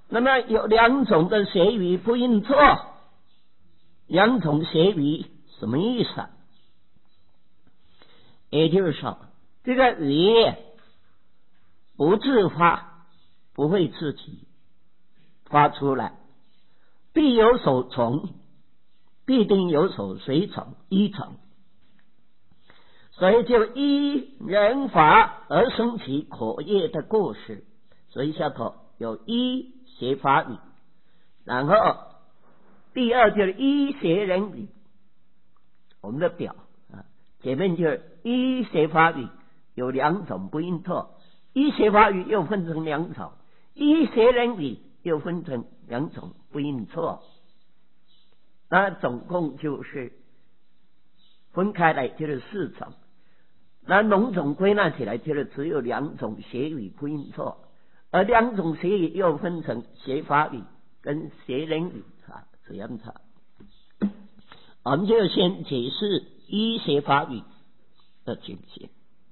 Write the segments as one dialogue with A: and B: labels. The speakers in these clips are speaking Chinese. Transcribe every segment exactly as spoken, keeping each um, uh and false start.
A: 那么有两种的邪语不应错，两种邪语什么意思啊？也就是说，这个语不自发，不会自己发出来，必有所从，必定有所随从依从，所以就依人法而生起可业的过失。所以下头有依邪法语，然后第二就是依邪人语。我们的表啊，前面就是依邪法语有两种不应错，依邪法语又分成两种，依邪人语又分成两种不应错。那总共就是分开来就是四种，那笼统归纳起来就是只有两种邪语不应错，而两种邪语又分成邪法语跟邪人语啊，这样子。我们就先解释依邪法语的情形。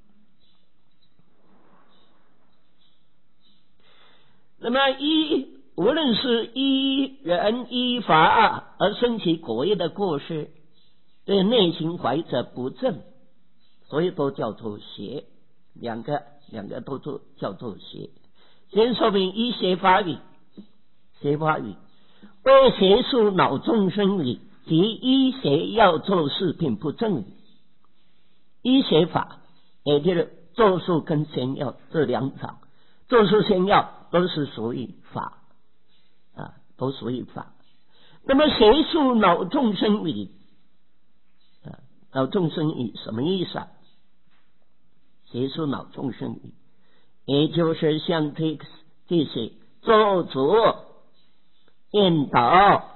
A: 那么依无论是依人依法而生起果业的过失，对内心怀着不正，所以都叫做邪，两个两个都做叫做邪。先说明依邪法语，邪法语为邪术恼众生语及依邪要做事并不正语。依邪法也就是做术跟仙药这两种，做术仙药都是属于法啊，都属于法。那么邪术恼众生语啊，恼众生语什么意思啊？邪术恼众生语也就是像这个这些做主引导啊，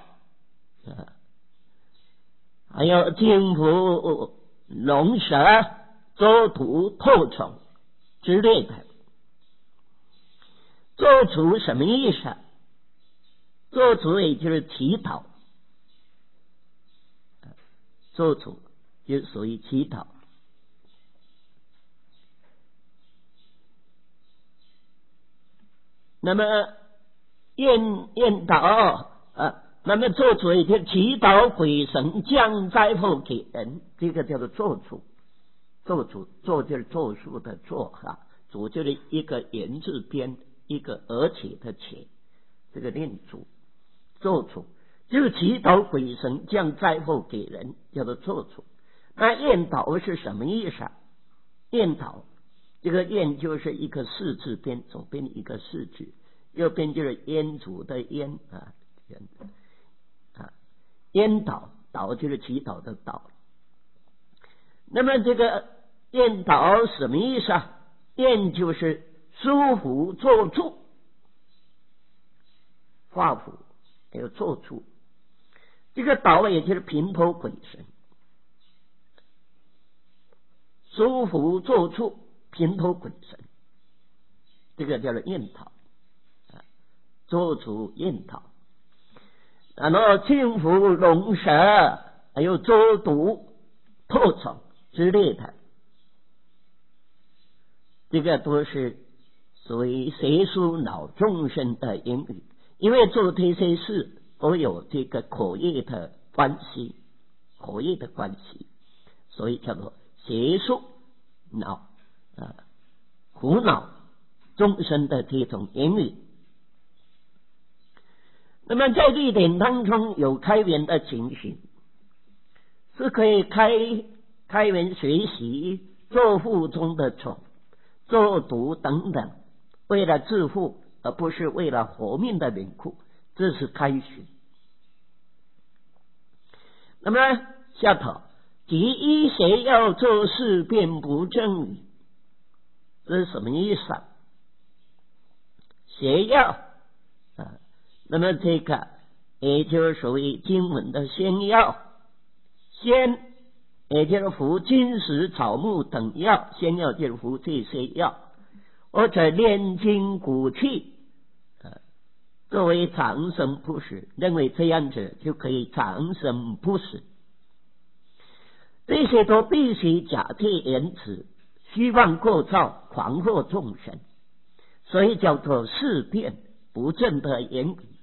A: 还有净土龙蛇作毒透虫之类的。做主什么意思？做主也就是祈祷，做主就属于祈祷。那么愿愿祷啊，那么做主也就是祈祷鬼神降灾祸给人，这个叫做做主。做主做就是做术的做哈，主就是一个言字边一个而且的且，这个念主。做主就是祈祷鬼神降灾祸给人，叫做做主。那愿祷是什么意思啊？愿祷这个愿就是一个士字边，左边一个士字，右边就是烟主的烟啊，啊，烟祷祷就是祈祷的祷。那么这个愿祷什么意思啊？愿就是舒服做主，画符还有做主，这个祷也就是平头鬼神，舒服做主平头鬼神，这个叫做愿祷，做主愿祷。然后净服龙蛇还有周毒破虫之类的，这个都是属于邪术恼众生的言语，因为做这些事都有这个口业的关系，口业的关系，所以叫做邪术恼啊，苦恼众生的这种言语。那么在这一点当中有开源的情形，是可以开开源学习做腹中的虫、做毒等等，为了致富而不是为了活命的缘故，这是开学。那么下头即依邪要做事便不正语，这是什么意思啊？邪要啊，那么这个也就是属于经文的仙药，仙也就是服金石草木等药，仙药就是服这些药，或者炼金骨气，呃，作为长生不死，认为这样子就可以长生不死，这些都必须假借言辞，虚妄构造，狂惑众生，所以叫做事变不正的言语，